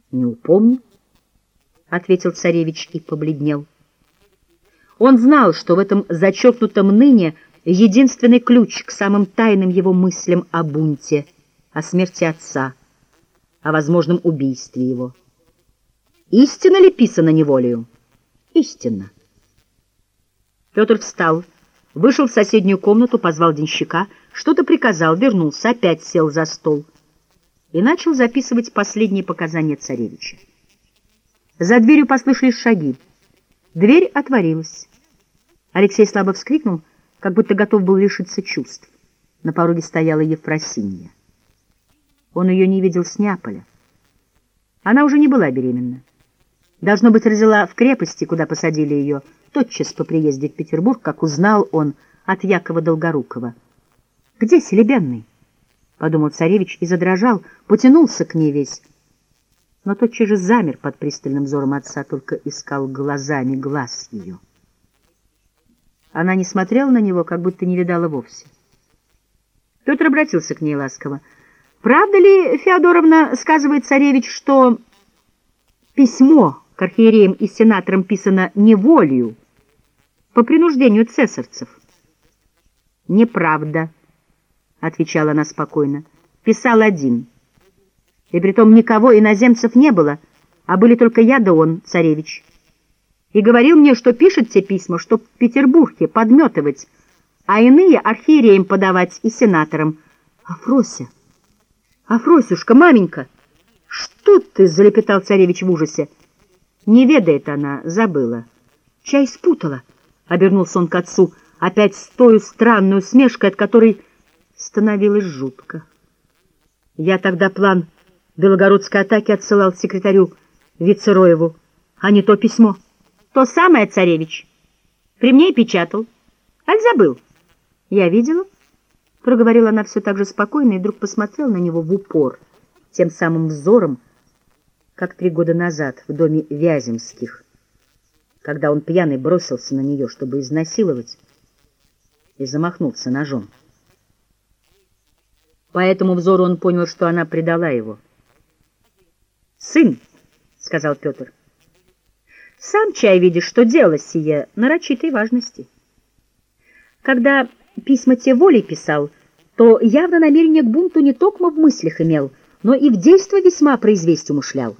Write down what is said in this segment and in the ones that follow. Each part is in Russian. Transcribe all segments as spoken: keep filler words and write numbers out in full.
— Не упомню, — ответил царевич и побледнел. Он знал, что в этом зачеркнутом ныне единственный ключ к самым тайным его мыслям о бунте, о смерти отца, о возможном убийстве его. Истинно ли писано неволею? Истинно. Петр встал, вышел в соседнюю комнату, позвал денщика, что-то приказал, вернулся, опять сел за стол и начал записывать последние показания царевича. За дверью послышались шаги. Дверь отворилась. Алексей слабо вскрикнул, как будто готов был лишиться чувств. На пороге стояла Ефросинья. Он ее не видел с Неаполя. Она уже не была беременна. Должно быть, родила в крепости, куда посадили ее, тотчас по приезде в Петербург, как узнал он от Якова Долгорукова. «Где Селебенный?» — подумал царевич и задрожал, потянулся к ней весь, но тотчас же замер под пристальным взором отца, только искал глазами глаз ее. Она не смотрела на него, как будто не видала вовсе. Петр обратился к ней ласково. «Правда ли, Феодоровна, — сказывает царевич, — что письмо к архиереям и сенаторам писано неволею, по принуждению цесарцев?» «Неправда, — отвечала она спокойно, — писал один. И притом никого иноземцев не было, а были только я да он, царевич. И говорил мне, что пишет те письма, чтоб в Петербурге подметывать, а иные архиереям подавать и сенаторам. Афрося! Афросюшка, маменька! Что ты? — залепетал царевич в ужасе. Не ведает она, забыла. Чай спутала, — обернулся он к отцу, опять с той странной усмешкой, от которой становилось жутко. Я тогда план белогородской атаки отсылал секретарю Вицероеву, а не то письмо. То самое, царевич. При мне и печатал. Аль забыл? Я видела, — проговорила она все так же спокойно, и вдруг посмотрела на него в упор, тем самым взором, как три года назад в доме Вяземских, когда он пьяный бросился на нее, чтобы изнасиловать, и замахнулся ножом. По этому взору он понял, что она предала его. «Сын, — сказал Петр, — сам чай видишь, что дело сие нарочитой важности. Когда письма те волей писал, то явно намерение к бунту не токмо в мыслях имел, но и в действо весьма произвесть умышлял.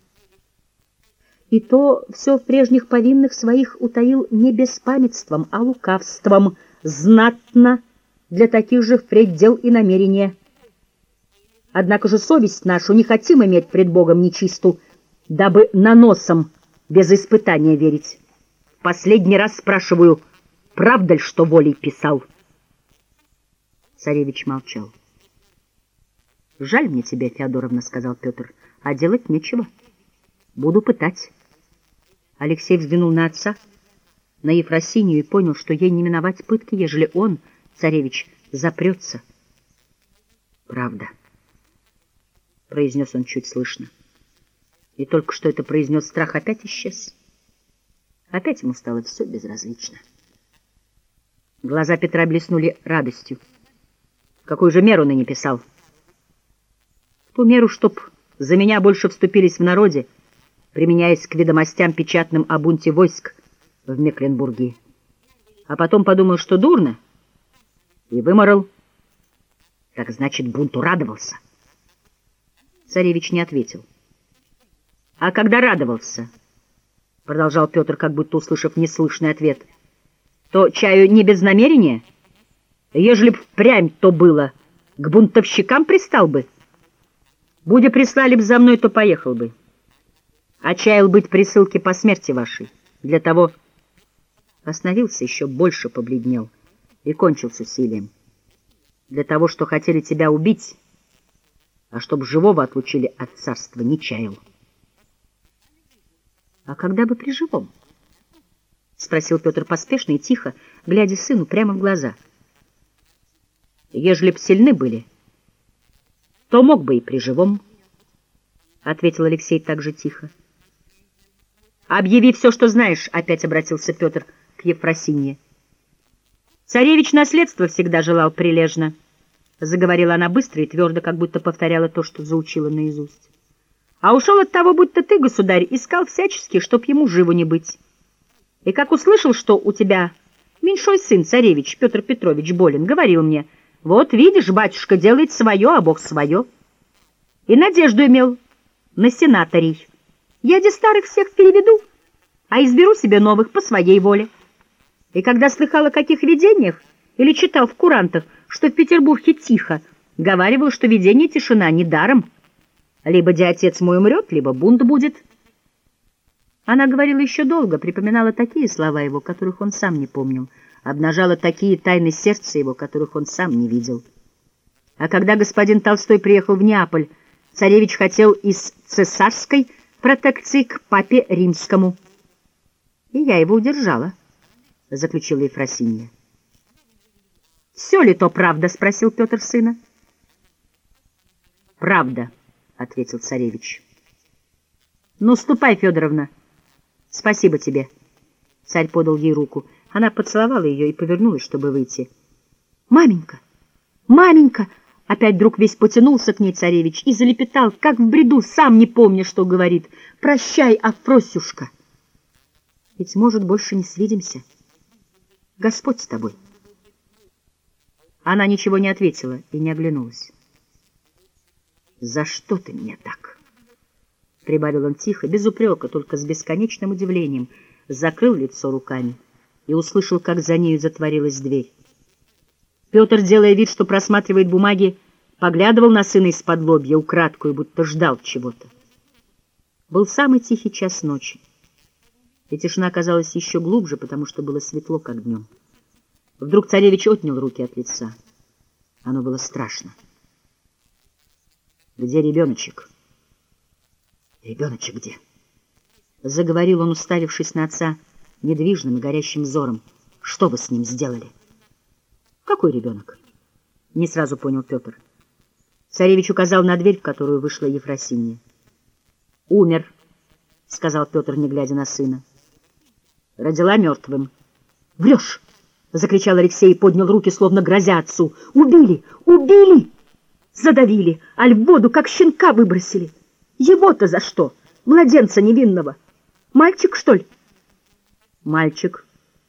И то все в прежних повинных своих утаил не беспамятством, а лукавством, знатно для таких же впредь дел и намерения. Однако же совесть нашу не хотим иметь пред Богом нечисту, дабы наносом без испытания верить. В последний раз спрашиваю, правда ли, что волей писал?» Царевич молчал. «Жаль мне тебя, Феодоровна, — сказал Петр, — а делать нечего. Буду пытать». Алексей взглянул на отца, на Ефросинью, и понял, что ей не миновать пытки, ежели он, царевич, запрется. «Правда, — произнес он чуть слышно. И только что это произнес, страх опять исчез. Опять ему стало все безразлично. Глаза Петра блеснули радостью. Какую же меру ныне писал? Ту меру, чтоб за меня больше вступились в народе, применяясь к ведомостям печатным о бунте войск в Мекленбурге. А потом подумал, что дурно, и выморал. Так значит, бунту радовался. Царевич не ответил. — А когда радовался, — продолжал Петр, как будто услышав неслышный ответ, — то чаю не без намерения? Ежели б впрямь то было, к бунтовщикам пристал бы. Будя прислали б за мной, то поехал бы. А чаял быть при ссылке по смерти вашей. Для того остановился, еще больше побледнел и кончил с усилием. Для того, что хотели тебя убить, а чтоб живого отлучили от царства, не чаял. — А когда бы при живом? — спросил Петр поспешно и тихо, глядя сыну прямо в глаза. — Ежели б сильны были, то мог бы и при живом, — ответил Алексей так же тихо. — Объяви все, что знаешь, — опять обратился Петр к Ефросинье. — Царевич наследство всегда желал прилежно, — заговорила она быстро и твердо, как будто повторяла то, что заучила наизусть. А ушел от того, будто ты, государь, искал всячески, чтоб ему живу не быть. И как услышал, что у тебя меньшой сын, царевич Петр Петрович, болен, говорил мне: вот видишь, батюшка делает свое, а Бог свое. И надежду имел на сенаторий. Я де старых всех переведу, а изберу себе новых по своей воле. И когда слыхал о каких видениях или читал в курантах, что в Петербурге тихо, говаривал, что видение тишина недаром. Либо де отец мой умрет, либо бунт будет. Она говорила еще долго, припоминала такие слова его, которых он сам не помнил, обнажала такие тайны сердца его, которых он сам не видел. А когда господин Толстой приехал в Неаполь, царевич хотел из цесарской протекции к папе римскому. И я его удержала, — заключила Ефросинья. — Все ли то правда? — спросил Петр сына. — Правда, — ответил царевич. — Ну, ступай, Федоровна. Спасибо тебе. Царь подал ей руку. Она поцеловала ее и повернулась, чтобы выйти. — Маменька! Маменька! Опять вдруг весь потянулся к ней царевич и залепетал, как в бреду, сам не помня, что говорит. — Прощай, Афросюшка! Ведь, может, больше не свидимся. Господь с тобой. Она ничего не ответила и не оглянулась. — За что ты мне так? — прибавил он тихо, без упрека, только с бесконечным удивлением, закрыл лицо руками и услышал, как за нею затворилась дверь. Петр, делая вид, что просматривает бумаги, поглядывал на сына из-под лобья, украдкую, будто ждал чего-то. Был самый тихий час ночи, и тишина казалась еще глубже, потому что было светло, как днем. Вдруг царевич отнял руки от лица. Оно было страшно. «Где ребеночек?» «Ребеночек где?» Заговорил он, уставившись на отца недвижным и горящим взором. «Что вы с ним сделали?» «Какой ребенок?» — не сразу понял Петр. Царевич указал на дверь, в которую вышла Ефросинья. «Умер», — сказал Петр, не глядя на сына. «Родила мертвым». «Врешь!» — закричал Алексей и поднял руки, словно грозя отцу. «Убили! Убили! Задавили, аль в воду, как щенка выбросили! Его-то за что? Младенца невинного! Мальчик, что ли?» «Мальчик.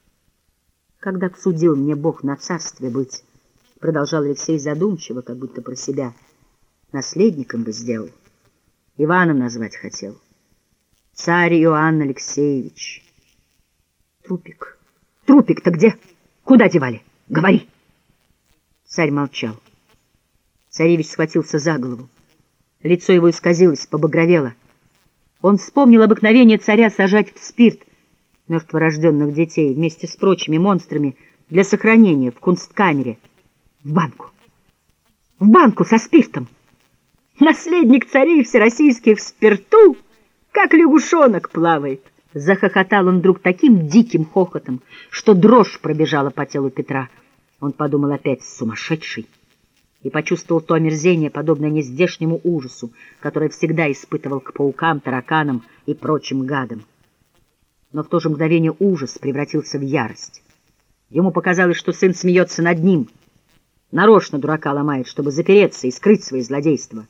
Когда судил мне Бог на царстве быть, — продолжал Алексей задумчиво, как будто про себя, — наследником бы сделал. Иваном назвать хотел. Царь Иоанн Алексеевич. Трупик. Трупик-то где? Куда девали? Говори!» Царь молчал. Царевич схватился за голову. Лицо его исказилось, побагровело. Он вспомнил обыкновение царя сажать в спирт мертворожденных детей вместе с прочими монстрами для сохранения в кунсткамере. В банку. В банку со спиртом. Наследник царей всероссийских в спирту, как лягушонок плавает. Захохотал он вдруг таким диким хохотом, что дрожь пробежала по телу Петра. Он подумал опять: сумасшедший. И почувствовал то омерзение, подобное нездешнему ужасу, которое всегда испытывал к паукам, тараканам и прочим гадам. Но в то же мгновение ужас превратился в ярость. Ему показалось, что сын смеется над ним, нарочно дурака ломает, чтобы запереться и скрыть свои злодейства.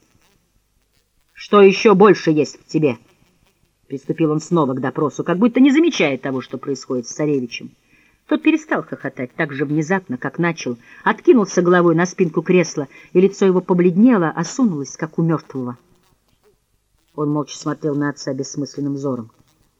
«Что еще больше есть в тебе?» Приступил он снова к допросу, как будто не замечая того, что происходит с царевичем. Тот перестал хохотать так же внезапно, как начал, откинулся головой на спинку кресла, и лицо его побледнело, осунулось, как у мертвого. Он молча смотрел на отца бессмысленным взором.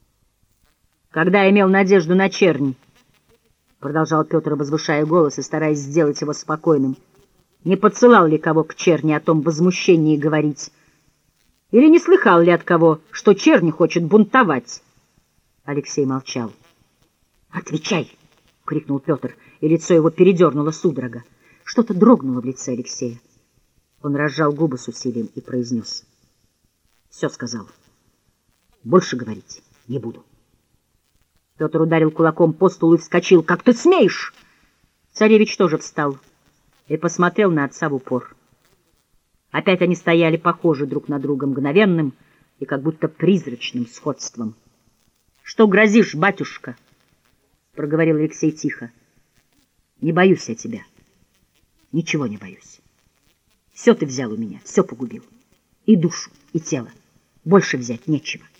«Когда имел надежду на чернь, — продолжал Петр, возвышая голос и стараясь сделать его спокойным, — не подсылал ли кого к черни о том возмущении говорить? Или не слыхал ли от кого, что чернь хочет бунтовать?» Алексей молчал. «Отвечай!» — крикнул Петр, и лицо его передернуло судорога. Что-то дрогнуло в лице Алексея. Он разжал губы с усилием и произнес: «Все сказал. Больше говорить не буду». Петр ударил кулаком по столу и вскочил. «Как ты смеешь?» Царевич тоже встал и посмотрел на отца в упор. Опять они стояли похожи друг на друга мгновенным и как будто призрачным сходством. «Что грозишь, батюшка?» — проговорил Алексей тихо. «Не боюсь я тебя. Ничего не боюсь. Все ты взял у меня, все погубил. И душу, и тело. Больше взять нечего.